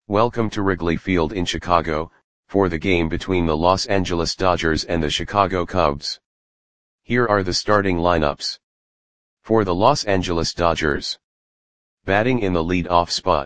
Welcome to Wrigley Field in Chicago, for the game between the Los Angeles Dodgers and the Chicago Cubs. Here are the starting lineups. For the Los Angeles Dodgers. Batting in the lead-off spot.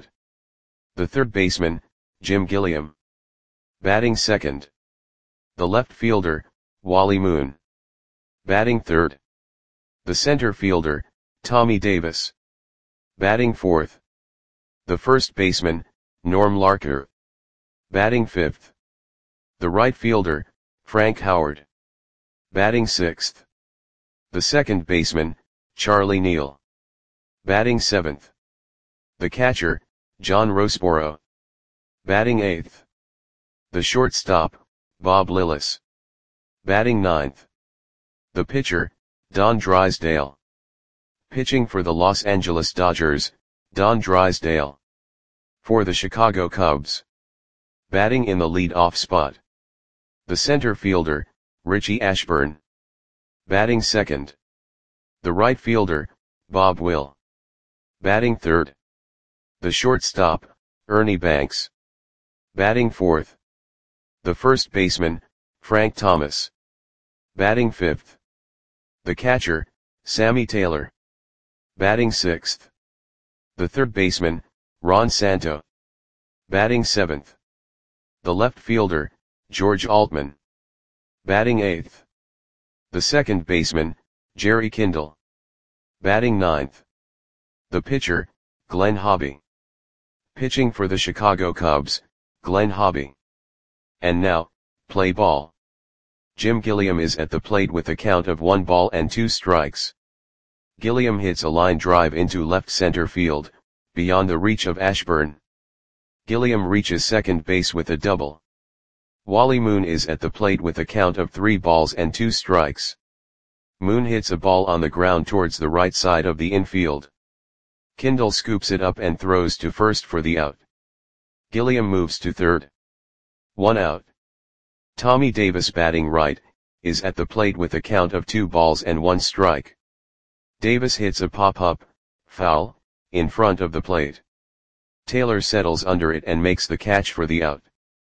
The third baseman, Jim Gilliam. Batting second. The left fielder, Wally Moon. Batting third. The center fielder, Tommy Davis. Batting fourth. The first baseman, Norm Larker. Batting fifth. The right fielder, Frank Howard. Batting sixth. The second baseman, Charlie Neal. Batting seventh. The catcher, John Roseboro. Batting eighth. The shortstop, Bob Lillis. Batting ninth. The pitcher, Don Drysdale. Pitching for the Los Angeles Dodgers, Don Drysdale. For the Chicago Cubs. Batting in the lead-off spot. The center fielder, Richie Ashburn. Batting second. The right fielder, Bob Will. Batting third. The shortstop, Ernie Banks. Batting fourth. The first baseman, Frank Thomas. Batting fifth. The catcher, Sammy Taylor. Batting sixth. The third baseman, Ron Santo. Batting seventh. The left fielder, George Altman. Batting eighth. The second baseman, Jerry Kindle. Batting ninth. The pitcher, Glenn Hobby. Pitching for the Chicago Cubs, Glenn Hobby. And now, play ball. Jim Gilliam is at the plate with a count of 1 ball and 2 strikes. Gilliam hits a line drive into left center field, beyond the reach of Ashburn. Gilliam reaches second base with a double. Wally Moon is at the plate with a count of 3 balls and 2 strikes. Moon hits a ball on the ground towards the right side of the infield. Kindle scoops it up and throws to first for the out. Gilliam moves to third. 1 out. Tommy Davis, batting right, is at the plate with a count of 2 balls and 1 strike. Davis hits a pop-up, foul, in front of the plate. Taylor settles under it and makes the catch for the out.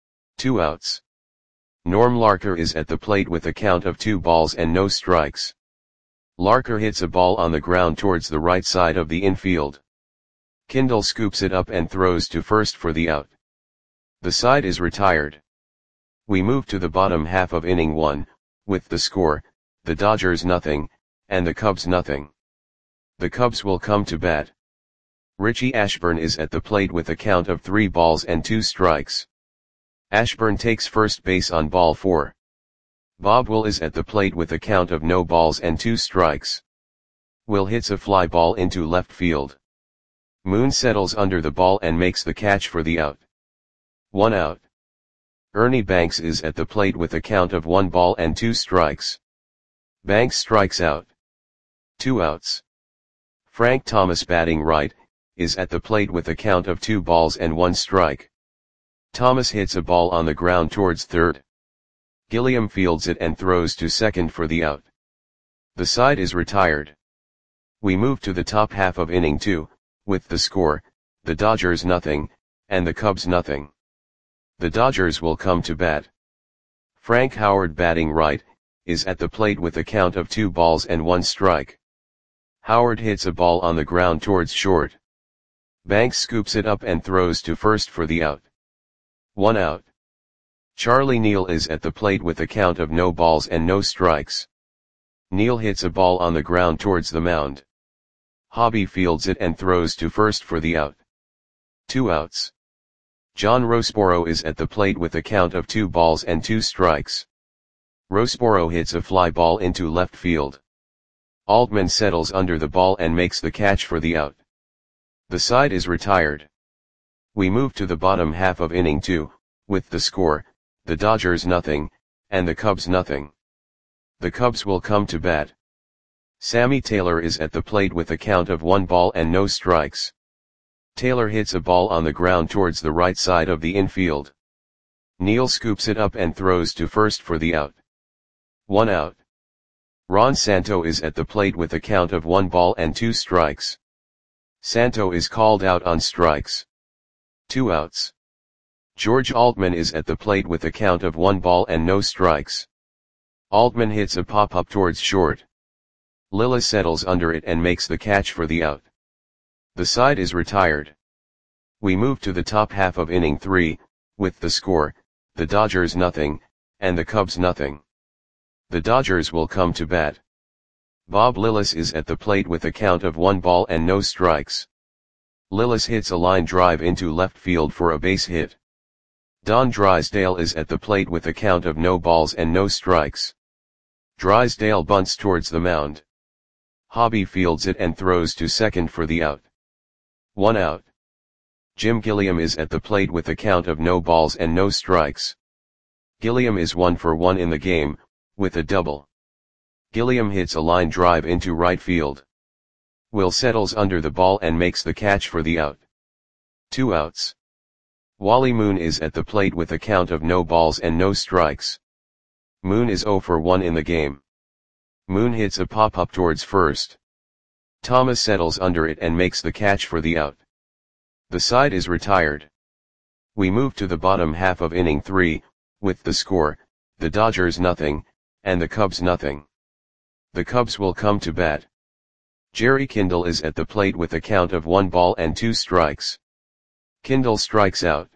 2 outs. Norm Larker is at the plate with a count of 2 balls and no strikes. Larker hits a ball on the ground towards the right side of the infield. Kindle scoops it up and throws to first for the out. The side is retired. We move to the bottom half of inning 1, with the score, the Dodgers nothing, and the Cubs nothing. The Cubs will come to bat. Richie Ashburn is at the plate with a count of 3 balls and 2 strikes. Ashburn takes first base on ball 4. Bob Will is at the plate with a count of no balls and 2 strikes. Will hits a fly ball into left field. Moon settles under the ball and makes the catch for the out. 1 out. Ernie Banks is at the plate with a count of 1 ball and 2 strikes. Banks strikes out. 2 outs. Frank Thomas, batting right, is at the plate with a count of 2 balls and 1 strike. Thomas hits a ball on the ground towards third. Gilliam fields it and throws to second for the out. The side is retired. We move to the top half of inning 2, with the score, the Dodgers nothing, and the Cubs nothing. The Dodgers will come to bat. Frank Howard, batting right, is at the plate with a count of 2 balls and 1 strike. Howard hits a ball on the ground towards short. Banks scoops it up and throws to first for the out. 1 out. Charlie Neal is at the plate with a count of no balls and no strikes. Neal hits a ball on the ground towards the mound. Hobby fields it and throws to first for the out. 2 outs. John Roseboro is at the plate with a count of 2 balls and 2 strikes. Roseboro hits a fly ball into left field. Altman settles under the ball and makes the catch for the out. The side is retired. We move to the bottom half of inning 2, with the score, the Dodgers nothing, and the Cubs nothing. The Cubs will come to bat. Sammy Taylor is at the plate with a count of 1 ball and no strikes. Taylor hits a ball on the ground towards the right side of the infield. Neal scoops it up and throws to first for the out. 1 out. Ron Santo is at the plate with a count of 1 ball and 2 strikes. Santo is called out on strikes. 2 outs. George Altman is at the plate with a count of 1 ball and no strikes. Altman hits a pop-up towards short. Lillis settles under it and makes the catch for the out. The side is retired. We move to the top half of inning 3, with the score, the Dodgers nothing, and the Cubs nothing. The Dodgers will come to bat. Bob Lillis is at the plate with a count of 1 ball and no strikes. Lillis hits a line drive into left field for a base hit. Don Drysdale is at the plate with a count of no balls and no strikes. Drysdale bunts towards the mound. Hobby fields it and throws to second for the out. 1 out. Jim Gilliam is at the plate with a count of no balls and no strikes. Gilliam is 1 for 1 in the game, with a double. Gilliam hits a line drive into right field. Will settles under the ball and makes the catch for the out. 2 outs. Wally Moon is at the plate with a count of no balls and no strikes. Moon is 0 for 1 in the game. Moon hits a pop-up towards first. Thomas settles under it and makes the catch for the out. The side is retired. We move to the bottom half of inning 3, with the score, the Dodgers nothing, and the Cubs nothing. The Cubs will come to bat. Jerry Kindle is at the plate with a count of 1 ball and 2 strikes. Kindle strikes out.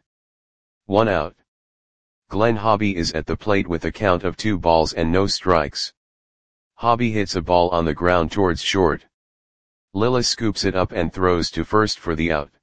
1 out. Glenn Hobby is at the plate with a count of 2 balls and no strikes. Hobby hits a ball on the ground towards short. Lillis scoops it up and throws to first for the out.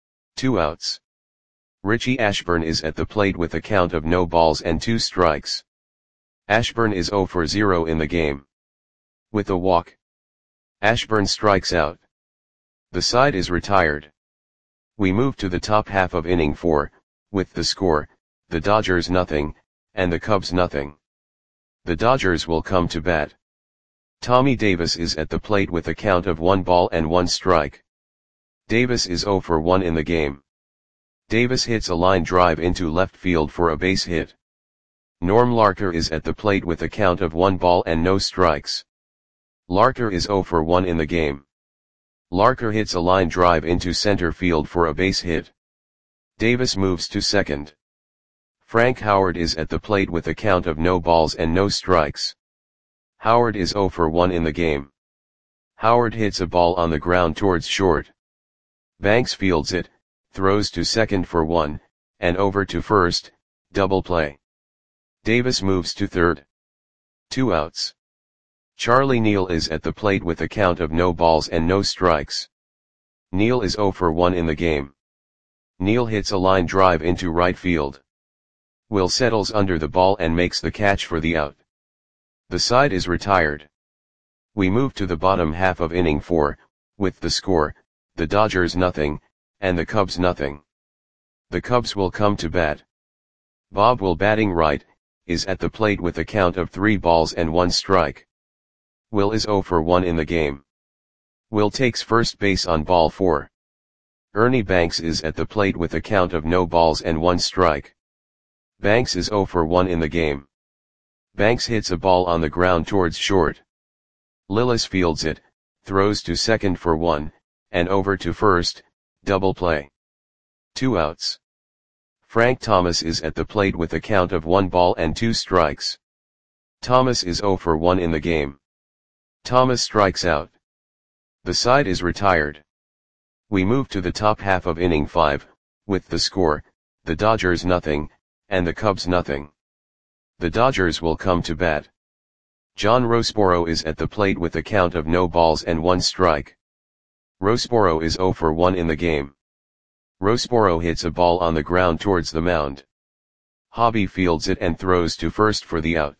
2 outs. Richie Ashburn is at the plate with a count of no balls and 2 strikes. Ashburn is 0 for 0 in the game. With a walk, Ashburn strikes out. The side is retired. We move to the top half of inning 4, with the score, the Dodgers nothing, and the Cubs nothing. The Dodgers will come to bat. Tommy Davis is at the plate with a count of 1 ball and 1 strike. Davis is 0 for 1 in the game. Davis hits a line drive into left field for a base hit. Norm Larker is at the plate with a count of 1 ball and no strikes. Larker is 0 for 1 in the game. Larker hits a line drive into center field for a base hit. Davis moves to second. Frank Howard is at the plate with a count of no balls and no strikes. Howard is 0 for 1 in the game. Howard hits a ball on the ground towards short. Banks fields it, throws to second for 1, and over to first, double play. Davis moves to third. 2 outs. Charlie Neal is at the plate with a count of no balls and no strikes. Neal is 0 for 1 in the game. Neal hits a line drive into right field. Will settles under the ball and makes the catch for the out. The side is retired. We move to the bottom half of inning 4, with the score, the Dodgers nothing, and the Cubs nothing. The Cubs will come to bat. Bob Will batting right, is at the plate with a count of 3 balls and 1 strike. Will is 0 for 1 in the game. Will takes first base on ball 4. Ernie Banks is at the plate with a count of no balls and 1 strike. Banks is 0 for 1 in the game. Banks hits a ball on the ground towards short. Lillis fields it, throws to second for 1, and over to first, double play. 2 outs. Frank Thomas is at the plate with a count of 1 ball and 2 strikes. Thomas is 0 for 1 in the game. Thomas strikes out. The side is retired. We move to the top half of inning 5, with the score, the Dodgers nothing, and the Cubs nothing. The Dodgers will come to bat. John Roseboro is at the plate with a count of no balls and 1 strike. Roseboro is 0 for 1 in the game. Roseboro hits a ball on the ground towards the mound. Hobby fields it and throws to first for the out.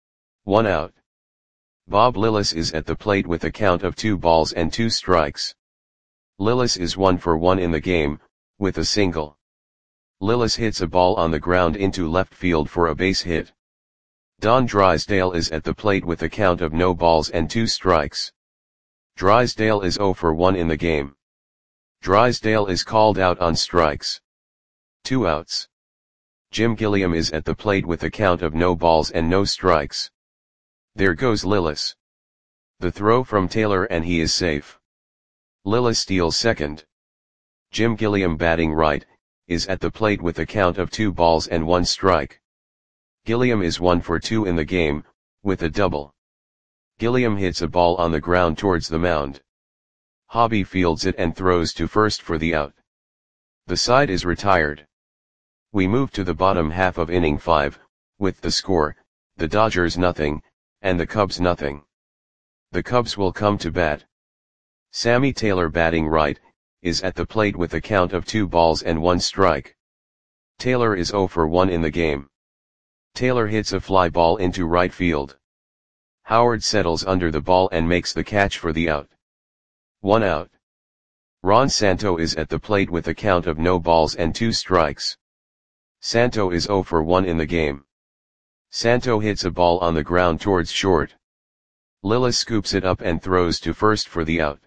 1 out. Bob Lillis is at the plate with a count of 2 balls and 2 strikes. Lillis is 1 for 1 in the game, with a single. Lillis hits a ball on the ground into left field for a base hit. Don Drysdale is at the plate with a count of no balls and 2 strikes. Drysdale is 0 for 1 in the game. Drysdale is called out on strikes. 2 outs. Jim Gilliam is at the plate with a count of no balls and no strikes. There goes Lillis. The throw from Taylor and he is safe. Lillis steals second. Jim Gilliam batting right, is at the plate with a count of 2 balls and 1 strike. Gilliam is 1 for 2 in the game, with a double. Gilliam hits a ball on the ground towards the mound. Hobby fields it and throws to first for the out. The side is retired. We move to the bottom half of inning 5, with the score, the Dodgers nothing, and the Cubs nothing. The Cubs will come to bat. Sammy Taylor, batting right, is at the plate with a count of 2 balls and 1 strike. Taylor is 0 for 1 in the game. Taylor hits a fly ball into right field. Howard settles under the ball and makes the catch for the out. 1 out. Ron Santo is at the plate with a count of no balls and 2 strikes. Santo is 0 for 1 in the game. Santo hits a ball on the ground towards short. Lillis scoops it up and throws to first for the out.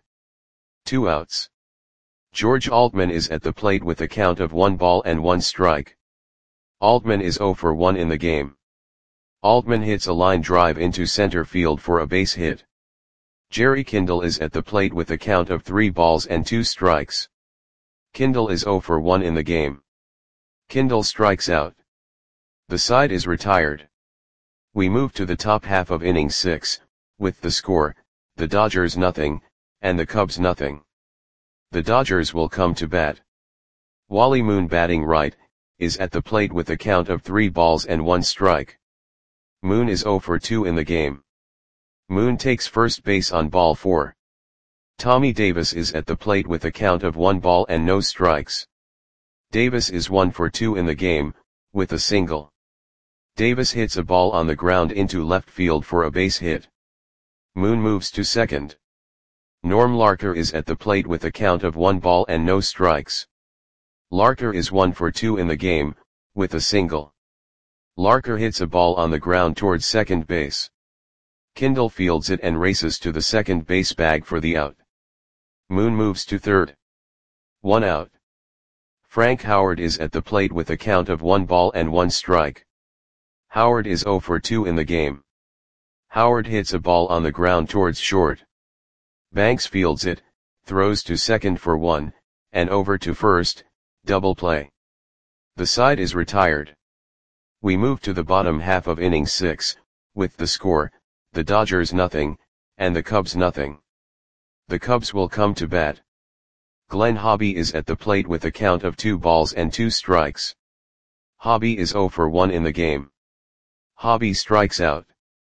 2 outs. George Altman is at the plate with a count of 1 ball and 1 strike. Altman is 0 for 1 in the game. Altman hits a line drive into center field for a base hit. Jerry Kindle is at the plate with a count of 3 balls and 2 strikes. Kindle is 0 for 1 in the game. Kindle strikes out. The side is retired. We move to the top half of inning 6, with the score, the Dodgers nothing, and the Cubs nothing. The Dodgers will come to bat. Wally Moon, batting right, is at the plate with a count of 3 balls and 1 strike. Moon is 0 for 2 in the game. Moon takes first base on ball 4. Tommy Davis is at the plate with a count of 1 ball and no strikes. Davis is 1 for 2 in the game, with a single. Davis hits a ball on the ground into left field for a base hit. Moon moves to second. Norm Larker is at the plate with a count of 1 ball and no strikes. Larker is 1 for 2 in the game, with a single. Larker hits a ball on the ground towards second base. Kindle fields it and races to the second base bag for the out. Moon moves to third. 1 out. Frank Howard is at the plate with a count of 1 ball and 1 strike. Howard is 0 for 2 in the game. Howard hits a ball on the ground towards short. Banks fields it, throws to second for 1, and over to first, double play. The side is retired. We move to the bottom half of inning 6, with the score, the Dodgers nothing, and the Cubs nothing. The Cubs will come to bat. Glenn Hobby is at the plate with a count of 2 balls and 2 strikes. Hobby is 0 for 1 in the game. Hobby strikes out.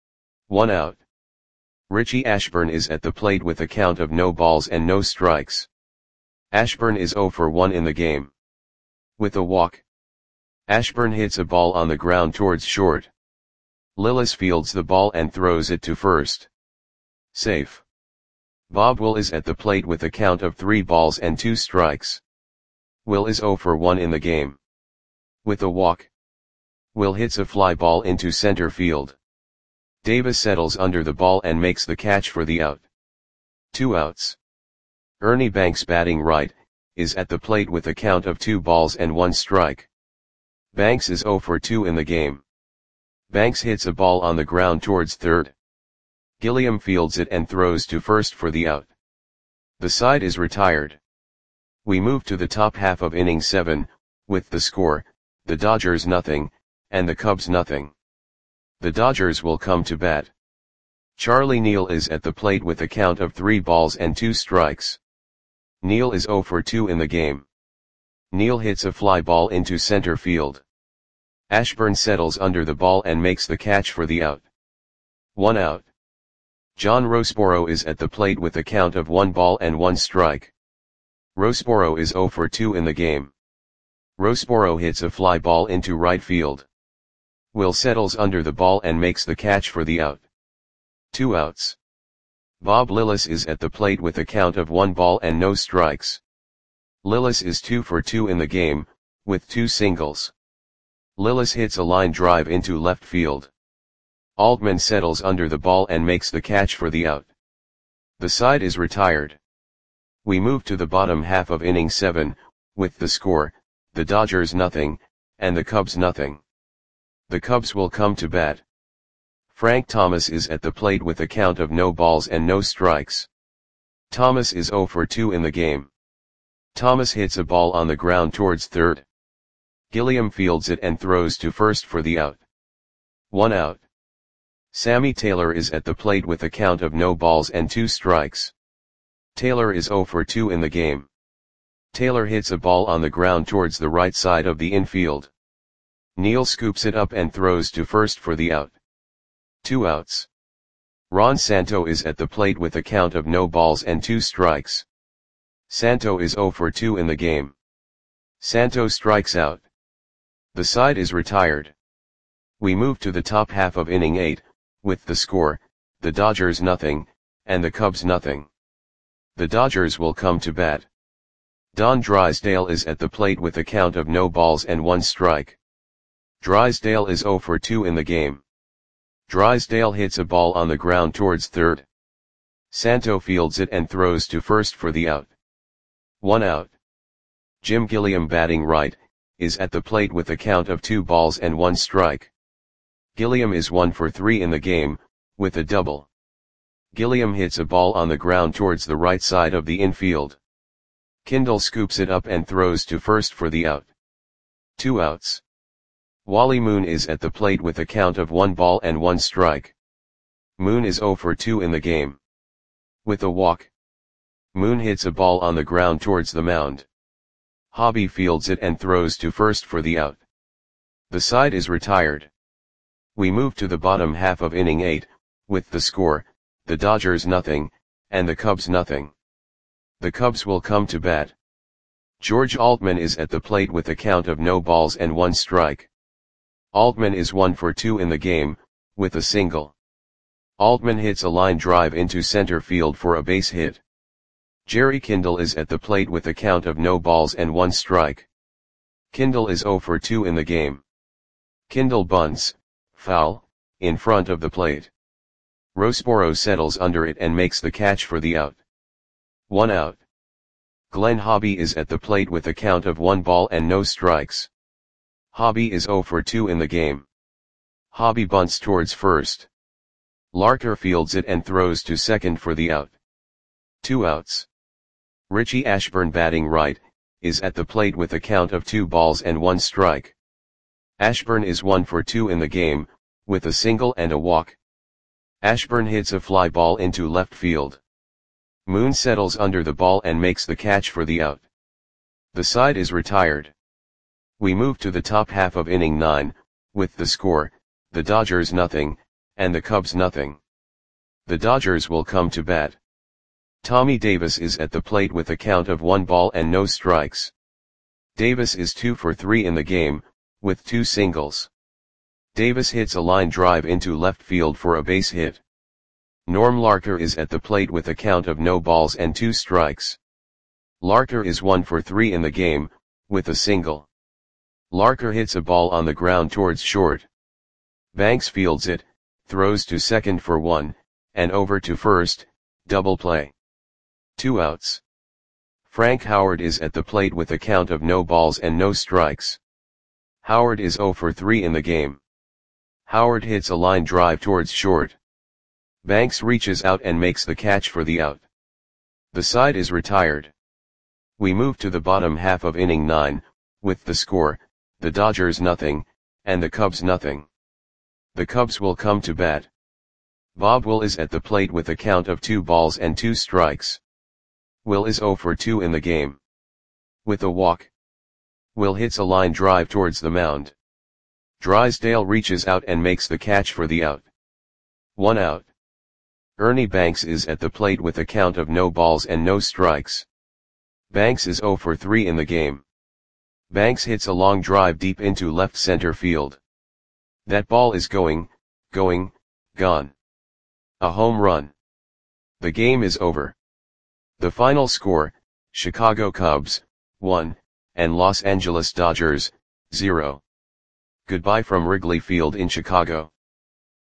1 out. Richie Ashburn is at the plate with a count of no balls and no strikes. Ashburn is 0 for 1 in the game. With a walk. Ashburn hits a ball on the ground towards short. Lillis fields the ball and throws it to first. Safe. Bob Will is at the plate with a count of 3 balls and 2 strikes. Will is 0 for 1 in the game. With a walk. Will hits a fly ball into center field. Davis settles under the ball and makes the catch for the out. 2 outs. Ernie Banks, batting right, is at the plate with a count of 2 balls and 1 strike. Banks is 0 for 2 in the game. Banks hits a ball on the ground towards third. Gilliam fields it and throws to first for the out. The side is retired. We move to the top half of inning 7, with the score, the Dodgers nothing, and the Cubs nothing. The Dodgers will come to bat. Charlie Neal is at the plate with a count of 3 balls and 2 strikes. Neal is 0 for 2 in the game. Neal hits a fly ball into center field. Ashburn settles under the ball and makes the catch for the out. 1 out. John Roseboro is at the plate with a count of 1 ball and 1 strike. Roseboro is 0 for 2 in the game. Roseboro hits a fly ball into right field. Will settles under the ball and makes the catch for the out. 2 outs. Bob Lillis is at the plate with a count of 1 ball and no strikes. Lillis is 2 for 2 in the game, with 2 singles. Lillis hits a line drive into left field. Altman settles under the ball and makes the catch for the out. The side is retired. We move to the bottom half of inning 7, with the score, the Dodgers nothing, and the Cubs nothing. The Cubs will come to bat. Frank Thomas is at the plate with a count of no balls and no strikes. Thomas is 0 for 2 in the game. Thomas hits a ball on the ground towards third. Gilliam fields it and throws to first for the out. 1 out. Sammy Taylor is at the plate with a count of no balls and 2 strikes. Taylor is 0 for 2 in the game. Taylor hits a ball on the ground towards the right side of the infield. Neil scoops it up and throws to first for the out. 2 outs. Ron Santo is at the plate with a count of no balls and 2 strikes. Santo is 0 for 2 in the game. Santo strikes out. The side is retired. We move to the top half of inning 8, with the score, the Dodgers nothing, and the Cubs nothing. The Dodgers will come to bat. Don Drysdale is at the plate with a count of no balls and 1 strike. Drysdale is 0 for 2 in the game. Drysdale hits a ball on the ground towards third. Santo fields it and throws to first for the out. 1 out. Jim Gilliam, batting right, is at the plate with a count of 2 balls and 1 strike. Gilliam is 1 for 3 in the game, with a double. Gilliam hits a ball on the ground towards the right side of the infield. Kindle scoops it up and throws to first for the out. 2 outs. Wally Moon is at the plate with a count of 1 ball and 1 strike. Moon is 0 for 2 in the game. With a walk. Moon hits a ball on the ground towards the mound. Hobby fields it and throws to first for the out. The side is retired. We move to the bottom half of inning 8, with the score, the Dodgers nothing, and the Cubs nothing. The Cubs will come to bat. George Altman is at the plate with a count of no balls and 1 strike. Altman is 1 for 2 in the game, with a single. Altman hits a line drive into center field for a base hit. Jerry Kindle is at the plate with a count of no balls and 1 strike. Kindle is 0 for 2 in the game. Kindle bunts, foul, in front of the plate. Rosboro settles under it and makes the catch for the out. 1 out. Glenn Hobby is at the plate with a count of 1 ball and no strikes. Hobby is 0 for 2 in the game. Hobby bunts towards first. Larker fields it and throws to second for the out. 2 outs. Richie Ashburn, batting right, is at the plate with a count of 2 balls and 1 strike. Ashburn is 1 for 2 in the game, with a single and a walk. Ashburn hits a fly ball into left field. Moon settles under the ball and makes the catch for the out. The side is retired. We move to the top half of inning 9, with the score, the Dodgers nothing, and the Cubs nothing. The Dodgers will come to bat. Tommy Davis is at the plate with a count of 1 ball and no strikes. Davis is 2 for 3 in the game, with 2 singles. Davis hits a line drive into left field for a base hit. Norm Larker is at the plate with a count of no balls and 2 strikes. Larker is 1 for 3 in the game, with a single. Larker hits a ball on the ground towards short. Banks fields it, throws to second for 1, and over to first, double play. 2 outs. Frank Howard is at the plate with a count of no balls and no strikes. Howard is 0 for 3 in the game. Howard hits a line drive towards short. Banks reaches out and makes the catch for the out. The side is retired. We move to the bottom half of inning 9, with the score, the Dodgers nothing, and the Cubs nothing. The Cubs will come to bat. Bob Will is at the plate with a count of 2 balls and 2 strikes. Will is 0 for 2 in the game. With a walk. Will hits a line drive towards the mound. Drysdale reaches out and makes the catch for the out. 1 out. Ernie Banks is at the plate with a count of no balls and no strikes. Banks is 0 for 3 in the game. Banks hits a long drive deep into left center field. That ball is gone. A home run. The game is over. The final score, Chicago Cubs, 1, and Los Angeles Dodgers, 0. Goodbye from Wrigley Field in Chicago.